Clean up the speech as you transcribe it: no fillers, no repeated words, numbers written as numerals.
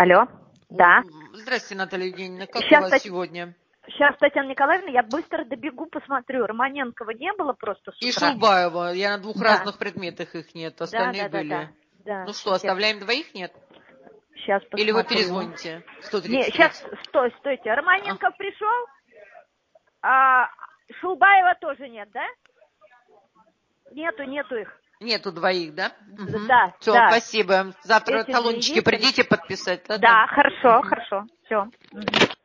Алло, да. Здравствуйте, Наталья Евгеньевна. Как Сейчас, у вас сегодня? Сейчас, Татьяна Николаевна, я быстро добегу, посмотрю. Романенкова не было просто с И утра? Шулбаева. Я на двух Да. разных предметах их нет. Остальные Да. были. Да. Ну что, оставляем двоих, нет? Сейчас посмотрю. Или вы перезвоните? Не, 133. сейчас, стойте. Романенков пришел, а Шулбаева тоже нет, да? Нету их. Нету двоих, да? Да, Все, да. спасибо. Завтра Эти же талончики есть, придите подписать. Да, хорошо. Все.